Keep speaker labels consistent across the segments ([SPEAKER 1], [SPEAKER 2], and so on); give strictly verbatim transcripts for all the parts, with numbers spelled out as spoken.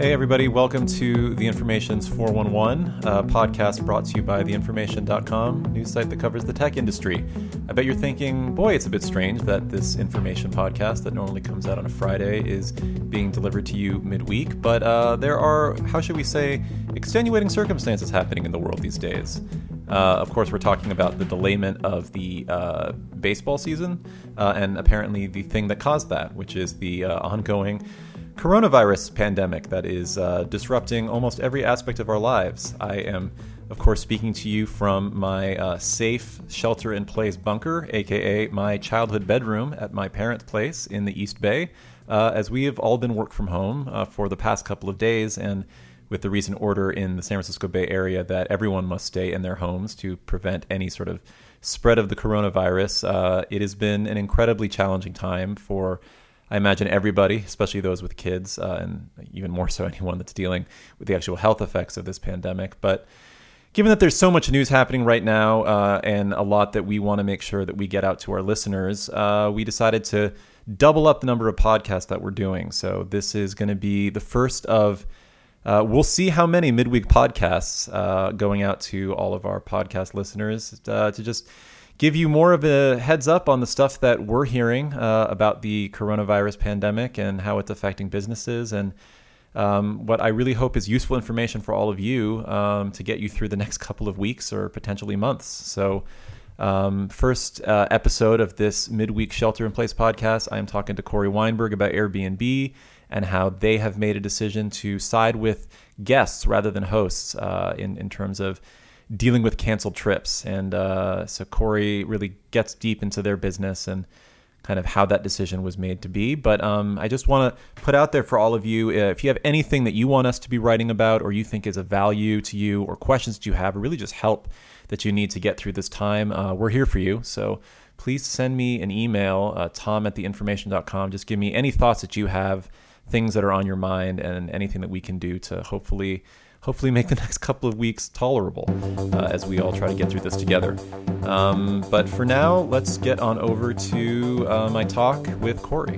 [SPEAKER 1] Hey everybody, welcome to The Information's four one one, a podcast brought to you by the information dot com, news site that covers the tech industry. I bet you're thinking, boy, it's a bit strange that this information podcast that normally comes out on a Friday is being delivered to you midweek, but uh, there are, how should we say, extenuating circumstances happening in the world these days. Uh, of course, we're talking about the delayment of the uh, baseball season, uh, and apparently the thing that caused that, which is the uh, ongoing coronavirus pandemic that is uh, disrupting almost every aspect of our lives. I am, of course, speaking to you from my uh, safe shelter-in-place bunker, aka my childhood bedroom at my parents' place in the East Bay, uh, as we have all been work from home uh, for the past couple of days, and with the recent order in the San Francisco Bay Area that everyone must stay in their homes to prevent any sort of spread of the coronavirus, uh, it has been an incredibly challenging time for, I imagine, everybody, especially those with kids, uh, and even more so anyone that's dealing with the actual health effects of this pandemic. But given that there's so much news happening right now uh, and a lot that we want to make sure that we get out to our listeners, uh, we decided to double up the number of podcasts that we're doing. So this is going to be the first of, uh, we'll see how many midweek podcasts uh, going out to all of our podcast listeners uh, to just give you more of a heads up on the stuff that we're hearing uh, about the coronavirus pandemic and how it's affecting businesses, and um, what I really hope is useful information for all of you um, to get you through the next couple of weeks or potentially months. So um, first uh, episode of this midweek shelter-in-place podcast, I am talking to Corey Weinberg about Airbnb and how they have made a decision to side with guests rather than hosts uh, in, in terms of dealing with canceled trips. And uh, so Corey really gets deep into their business and kind of how that decision was made to be. But um, I just want to put out there for all of you, uh, if you have anything that you want us to be writing about or you think is of value to you, or questions that you have, or really just help that you need to get through this time, uh, we're here for you. So please send me an email, uh, tom at the information dot com. Just give me any thoughts that you have, things that are on your mind, and anything that we can do to hopefully hopefully make the next couple of weeks tolerable uh, as we all try to get through this together. Um, but for now, let's get on over to uh, my talk with Corey.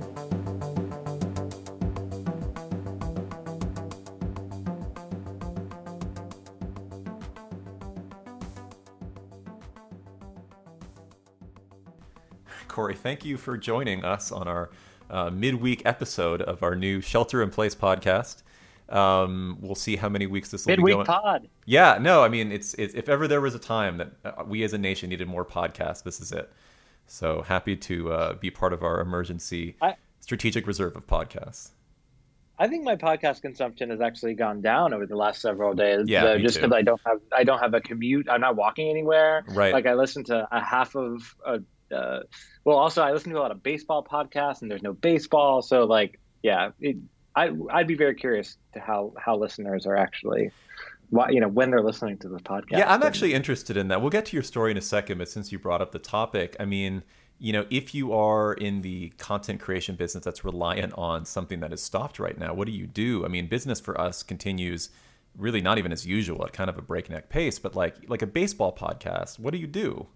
[SPEAKER 1] Corey, thank you for joining us on our uh, midweek episode of our new Shelter-in-Place podcast. Um, we'll see how many weeks this will
[SPEAKER 2] Midweek
[SPEAKER 1] be going.
[SPEAKER 2] pod.
[SPEAKER 1] Yeah, no, I mean, it's, it's if ever there was a time that uh, we as a nation needed more podcasts, this is it. So happy to uh, be part of our emergency
[SPEAKER 2] I,
[SPEAKER 1] strategic reserve of podcasts.
[SPEAKER 2] I think my podcast consumption has actually gone down over the last several days.
[SPEAKER 1] Yeah,
[SPEAKER 2] uh,
[SPEAKER 1] me
[SPEAKER 2] just because
[SPEAKER 1] too.
[SPEAKER 2] I don't have I don't have a commute. I'm not walking anywhere.
[SPEAKER 1] Right.
[SPEAKER 2] Like I listen to a half of a. Uh, well, also I listen to a lot of baseball podcasts, and there's no baseball, so like, yeah. It, I, I'd be very curious to how, how listeners are actually, you know, when they're listening to this podcast.
[SPEAKER 1] Yeah, I'm actually interested in that. We'll get to your story in a second, but since you brought up the topic, I mean, you know, if you are in the content creation business that's reliant on something that is stopped right now, what do you do? I mean, business for us continues really not even as usual at kind of a breakneck pace, but like like a baseball podcast, what do you do?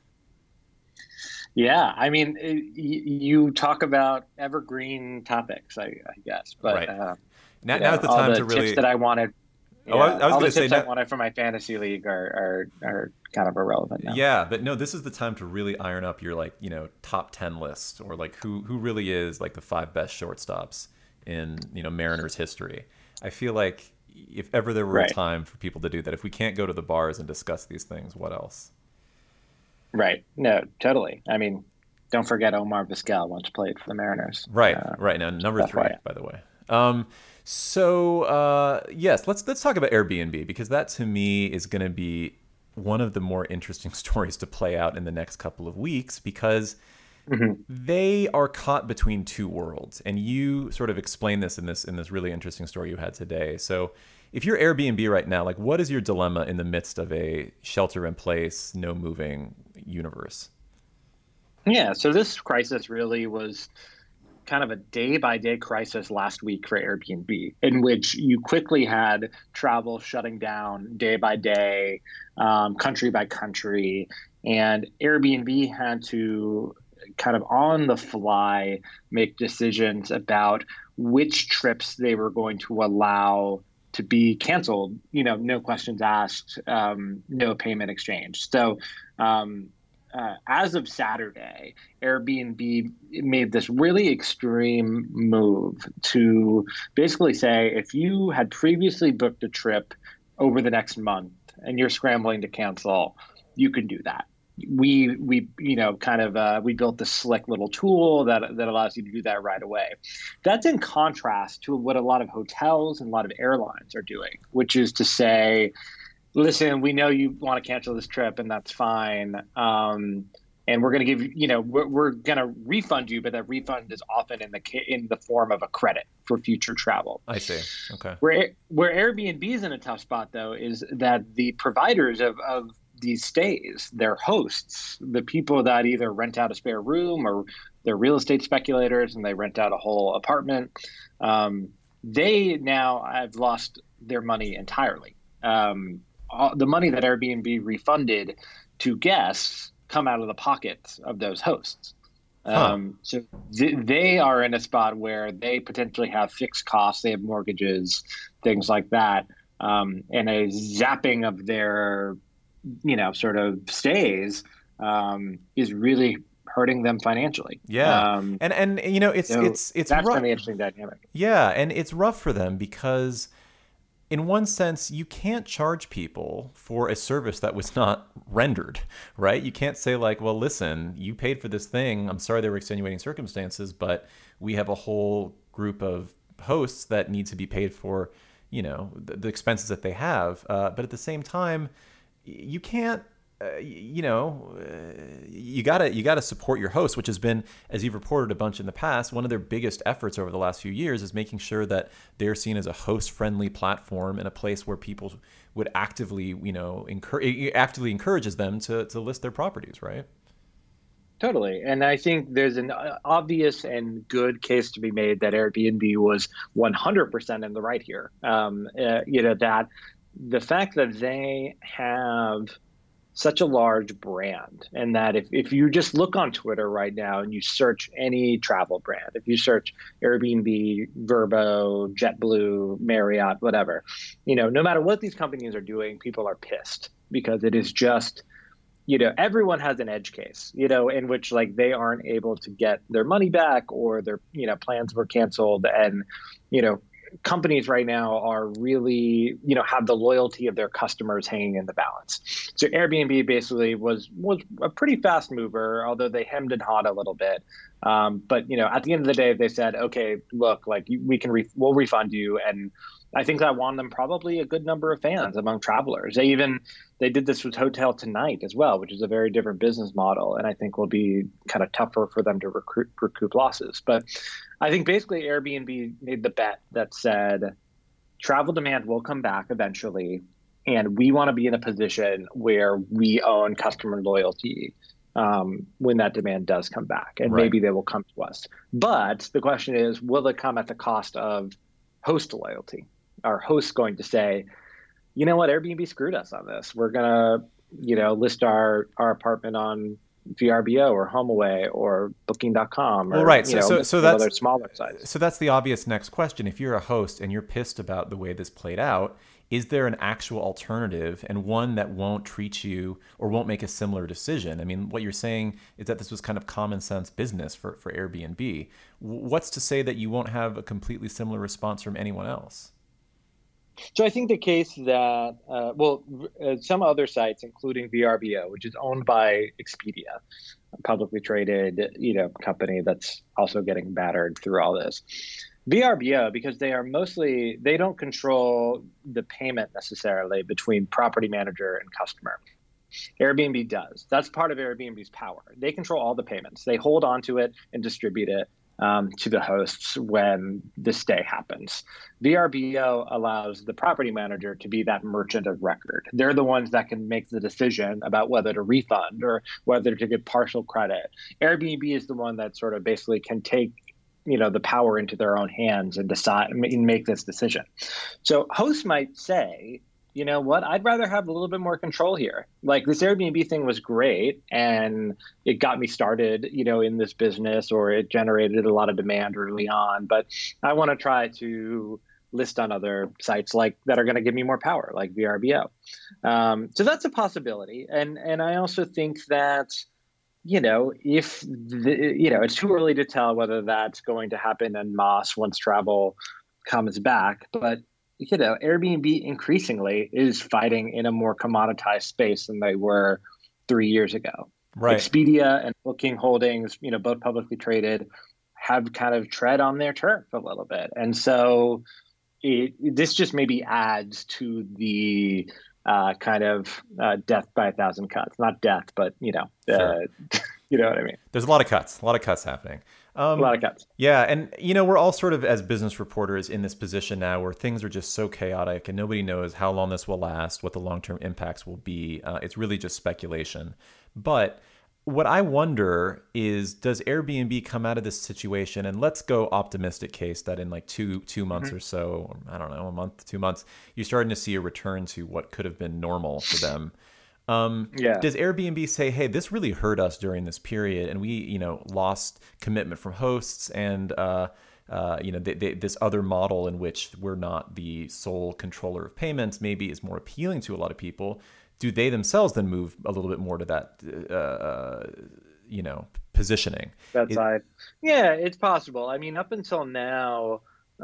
[SPEAKER 2] Yeah, I mean, it, you talk about evergreen topics, I, I guess. But
[SPEAKER 1] right.
[SPEAKER 2] uh,
[SPEAKER 1] now,
[SPEAKER 2] you
[SPEAKER 1] now's
[SPEAKER 2] know,
[SPEAKER 1] the
[SPEAKER 2] all
[SPEAKER 1] time
[SPEAKER 2] the
[SPEAKER 1] to really.
[SPEAKER 2] tips that I wanted. Yeah,
[SPEAKER 1] oh, I, I was
[SPEAKER 2] all
[SPEAKER 1] going
[SPEAKER 2] the
[SPEAKER 1] to say
[SPEAKER 2] tips
[SPEAKER 1] now...
[SPEAKER 2] I wanted for my fantasy league are, are are kind of irrelevant now.
[SPEAKER 1] Yeah, but no, this is the time to really iron up your like you know top ten list, or like who who really is like the five best shortstops in you know Mariners history. I feel like if ever there were
[SPEAKER 2] right.
[SPEAKER 1] a time for people to do that, if we can't go to the bars and discuss these things, what else?
[SPEAKER 2] Right. No, totally. I mean, don't forget Omar Vizquel once played for the Mariners.
[SPEAKER 1] Right.
[SPEAKER 2] Uh,
[SPEAKER 1] right. Now, number three,
[SPEAKER 2] why.
[SPEAKER 1] by the way. Um, so uh, yes, let's let's talk about Airbnb, because that to me is going to be one of the more interesting stories to play out in the next couple of weeks, because mm-hmm. they are caught between two worlds, and you sort of explain this in this in this really interesting story you had today. So if you're Airbnb right now, like what is your dilemma in the midst of a shelter-in-place, no moving universe?
[SPEAKER 2] Yeah, so this crisis really was kind of a day-by-day crisis last week for Airbnb, in which you quickly had travel shutting down day by day, um, country by country, and Airbnb had to kind of on the fly make decisions about which trips they were going to allow to be canceled, you know, no questions asked, um, no payment exchange. So um, uh, as of Saturday, Airbnb made this really extreme move to basically say, if you had previously booked a trip over the next month and you're scrambling to cancel, you can do that. We, we, you know, kind of, uh, we built this slick little tool that that allows you to do that right away. That's in contrast to what a lot of hotels and a lot of airlines are doing, which is to say, listen, we know you want to cancel this trip, and that's fine. Um, and we're going to give you, you know, we're, we're going to refund you, but that refund is often in the in the form of a credit for future travel.
[SPEAKER 1] I see. Okay.
[SPEAKER 2] Where where Airbnb is in a tough spot, though, is that the providers of of these stays, their hosts, the people that either rent out a spare room or they're real estate speculators and they rent out a whole apartment, um, they now have lost their money entirely. Um, all, the money that Airbnb refunded to guests come out of the pockets of those hosts. Um, huh. So th- they are in a spot where they potentially have fixed costs, they have mortgages, things like that, um, and a zapping of their you know, sort of stays um, is really hurting them financially.
[SPEAKER 1] Yeah,
[SPEAKER 2] um,
[SPEAKER 1] and and you know, it's
[SPEAKER 2] so
[SPEAKER 1] it's it's
[SPEAKER 2] that's
[SPEAKER 1] rough.
[SPEAKER 2] kind of the interesting dynamic.
[SPEAKER 1] Yeah, and it's rough for them because, in one sense, you can't charge people for a service that was not rendered, right? You can't say like, well, listen, you paid for this thing. I'm sorry there were extenuating circumstances, but we have a whole group of hosts that need to be paid for, you know, the, the expenses that they have. Uh, but at the same time, you can't, uh, you know, uh, you gotta you gotta support your host, which has been, as you've reported a bunch in the past, one of their biggest efforts over the last few years is making sure that they're seen as a host-friendly platform and a place where people would actively, you know, encourage actively encourages them to to list their properties, right?
[SPEAKER 2] Totally. And I think there's an obvious and good case to be made that Airbnb was one hundred percent in the right here. Um, uh, you know, that the fact that they have such a large brand, and that if, if you just look on Twitter right now and you search any travel brand, if you search Airbnb, Vrbo, JetBlue, Marriott, whatever, you know, no matter what these companies are doing, people are pissed because it is just, you know, everyone has an edge case, you know, in which like they aren't able to get their money back or their, you know, plans were canceled. And, you know, companies right now are really, you know, have the loyalty of their customers hanging in the balance. So Airbnb basically was was a pretty fast mover, although they hemmed and hawed a little bit. Um, but, you know, at the end of the day, they said, okay, look, like we can, re- we'll refund you. And I think that won them probably a good number of fans among travelers. They even, they did this with Hotel Tonight as well, which is a very different business model. And I think will be kind of tougher for them to recruit, recoup losses. But I think basically Airbnb made the bet that said travel demand will come back eventually. And we want to be in a position where we own customer loyalty um, when that demand does come back. And
[SPEAKER 1] right.
[SPEAKER 2] maybe they will come to us. But the question is, will it come at the cost of host loyalty? Are hosts going to say, you know what, Airbnb screwed us on this. We're going to, you know, list our, our apartment on V R B O or HomeAway or Booking dot com or,
[SPEAKER 1] well, right. So,
[SPEAKER 2] you know,
[SPEAKER 1] so, so that's,
[SPEAKER 2] other smaller sites.
[SPEAKER 1] So that's the obvious next question. If you're a host and you're pissed about the way this played out, is there an actual alternative and one that won't treat you or won't make a similar decision? I mean, what you're saying is that this was kind of common sense business for, for Airbnb. What's to say that you won't have a completely similar response from anyone else?
[SPEAKER 2] So I think the case that, uh, well, uh, some other sites, including V R B O, which is owned by Expedia, a publicly traded, you know, company that's also getting battered through all this. V R B O, because they are mostly, they don't control the payment necessarily between property manager and customer. Airbnb does. That's part of Airbnb's power. They control all the payments. They hold onto it and distribute it um, to the hosts when the stay happens. V R B O allows the property manager to be that merchant of record. They're the ones that can make the decision about whether to refund or whether to give partial credit. Airbnb is the one that sort of basically can take, you know, the power into their own hands and decide and make this decision. So hosts might say, you know what, I'd rather have a little bit more control here. Like this Airbnb thing was great and it got me started, you know, in this business, or it generated a lot of demand early on. But I want to try to list on other sites like that are going to give me more power, like V R B O. Um, so that's a possibility. And and I also think that, you know, if the, you know, it's too early to tell whether that's going to happen en masse once travel comes back. But you know, Airbnb increasingly is fighting in a more commoditized space than they were three years ago.
[SPEAKER 1] Right.
[SPEAKER 2] Expedia and Booking Holdings, you know, both publicly traded, have kind of tread on their turf a little bit. And so it, this just maybe adds to the uh, kind of uh, death by a thousand cuts. Not death, but, you know,
[SPEAKER 1] Sure.
[SPEAKER 2] uh, you know what I mean?
[SPEAKER 1] There's a lot of cuts, a lot of cuts happening. Um,
[SPEAKER 2] a lot of cuts.
[SPEAKER 1] Yeah. And, you know, we're all sort of, as business reporters, in this position now where things are just so chaotic and nobody knows how long this will last, what the long-term impacts will be. Uh, it's really just speculation. But what I wonder is, does Airbnb come out of this situation, and let's go optimistic case that in like two two months mm-hmm. or so, I don't know, a month, two months, you're starting to see a return to what could have been normal for them. Um,
[SPEAKER 2] yeah.
[SPEAKER 1] Does Airbnb say, hey, this really hurt us during this period, and we, you know, lost commitment from hosts, and uh, uh, you know, they, they, this other model in which we're not the sole controller of payments maybe is more appealing to a lot of people? Do they themselves then move a little bit more to that, uh, you know, positioning?
[SPEAKER 2] That
[SPEAKER 1] it,
[SPEAKER 2] side, yeah, it's possible. I mean, up until now,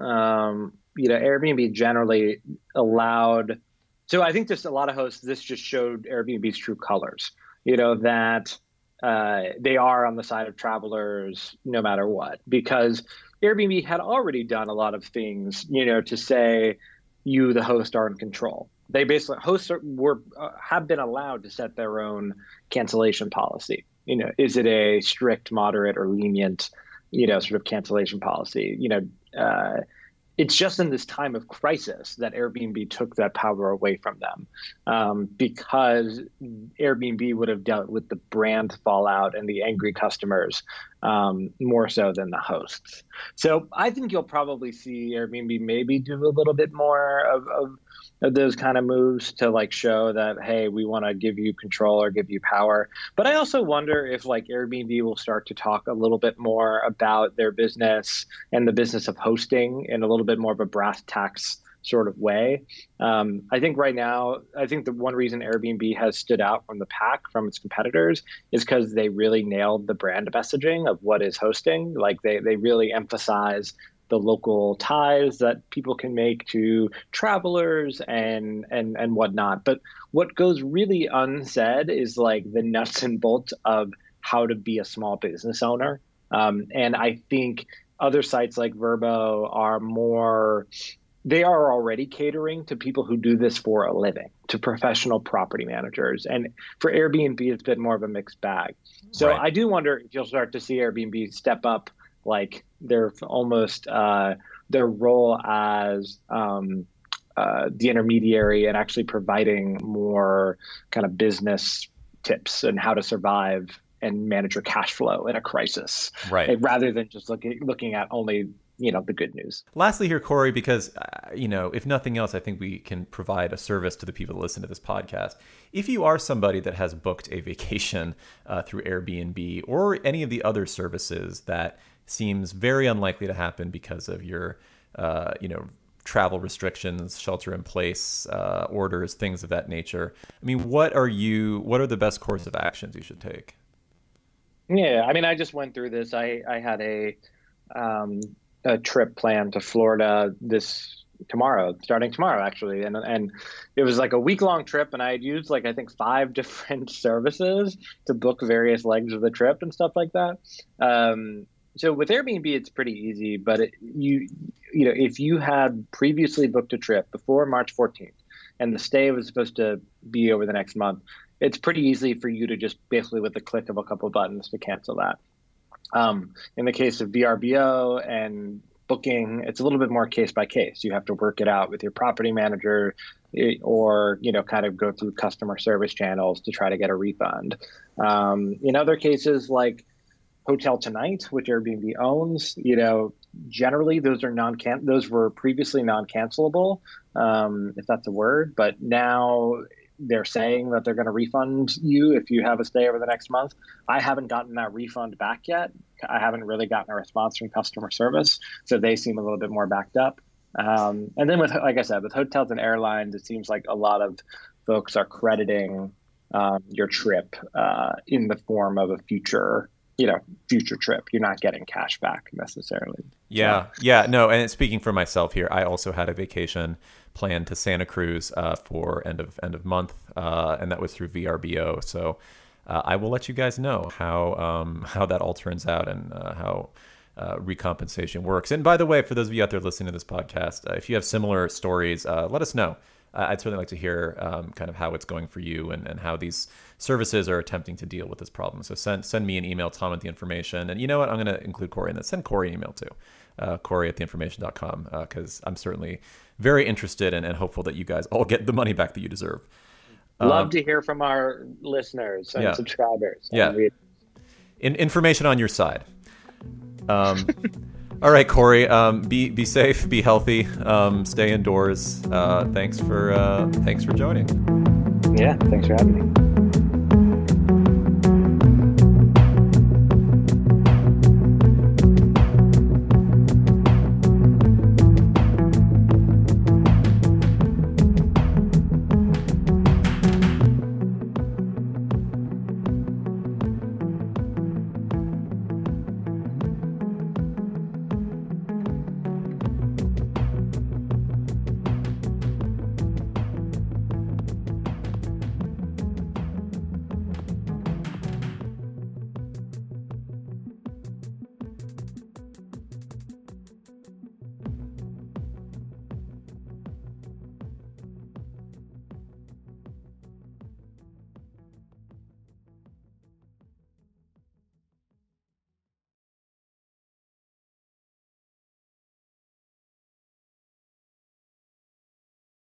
[SPEAKER 2] um, you know, Airbnb generally allowed. So I think just a lot of hosts, this just showed Airbnb's true colors, you know, that uh, they are on the side of travelers no matter what, because Airbnb had already done a lot of things, you know, to say you, the host, are in control. They basically, hosts are, were uh, have been allowed to set their own cancellation policy. You know, is it a strict, moderate, or lenient, you know, sort of cancellation policy? You know, uh, it's just in this time of crisis that Airbnb took that power away from them, um, because Airbnb would have dealt with the brand fallout and the angry customers um, more so than the hosts. So I think you'll probably see Airbnb maybe do a little bit more of, of, of those kind of moves to like show that, hey, we want to give you control or give you power. But I also wonder if like Airbnb will start to talk a little bit more about their business and the business of hosting in a little bit more of a brass tacks sort of way. Um, I think right now, I think the one reason Airbnb has stood out from the pack, from its competitors, is because they really nailed the brand messaging of what is hosting. Like they, they really emphasize the local ties that people can make to travelers and, and, and whatnot. But what goes really unsaid is like the nuts and bolts of how to be a small business owner. Um, and I think other sites like Vrbo are more, they are already catering to people who do this for a living, to professional property managers. And for Airbnb, it's been more of a mixed bag. So right. I do wonder if you'll start to see Airbnb step up like their almost uh, their role as um, uh, the intermediary and actually providing more kind of business tips and how to survive and manage your cash flow in a crisis,
[SPEAKER 1] right?
[SPEAKER 2] Rather than just looking looking at only, you know, the good news.
[SPEAKER 1] Lastly here, Corey, because, uh, you know, if nothing else, I think we can provide a service to the people that listen to this podcast. If you are somebody that has booked a vacation uh, through Airbnb or any of the other services that seems very unlikely to happen because of your, uh, you know, travel restrictions, shelter in place uh, orders, things of that nature. I mean, what are you, what are the best course of actions you should take?
[SPEAKER 2] Yeah, I mean, I just went through this. I, I had a, um, a trip planned to Florida this tomorrow, starting tomorrow, actually. And, and it was like a week long trip. And I had used like, I think five different services to book various legs of the trip and stuff like that. Um, so with Airbnb, it's pretty easy, but it, you, you know, if you had previously booked a trip before March fourteenth and the stay was supposed to be over the next month, it's pretty easy for you to just basically with the click of a couple of buttons to cancel that. Um, in the case of V R B O and Booking, it's a little bit more case by case. You have to work it out with your property manager or, you know, kind of go through customer service channels to try to get a refund. Um, in other cases, like Hotel Tonight, which Airbnb owns, you know, generally those are non can those were previously non-cancelable, um, if that's a word, but now they're saying that they're going to refund you if you have a stay over the next month. I haven't gotten that refund back yet. I haven't really gotten a response from customer service, so they seem a little bit more backed up. Um, and then with, like I said, with hotels and airlines, it seems like a lot of folks are crediting um, your trip uh, in the form of a future, you know, future trip. You're not getting cash back necessarily.
[SPEAKER 1] Yeah. So. Yeah. No. And speaking for myself here, I also had a vacation planned to Santa Cruz uh, for end of end of month, uh, and that was through V R B O. So uh, I will let you guys know how um, how that all turns out and uh, how uh, recompensation works. And by the way, for those of you out there listening to this podcast, uh, if you have similar stories, uh, let us know. Uh, I'd certainly like to hear um, kind of how it's going for you and, and how these services are attempting to deal with this problem. So send send me an email, Tom at The Information. And you know what? I'm going to include Corey in this. Send Corey an email too, uh, Corey at the information dot com, because uh, I'm certainly very interested and, and hopeful that you guys all get the money back that you deserve.
[SPEAKER 2] Love
[SPEAKER 1] um,
[SPEAKER 2] to hear from our listeners and
[SPEAKER 1] yeah.
[SPEAKER 2] subscribers.
[SPEAKER 1] Yeah. In, information on your side. Um All right, Corey. Um, be be safe, be healthy, um, stay indoors. Uh, thanks for uh, thanks for joining.
[SPEAKER 2] Yeah, thanks for having me.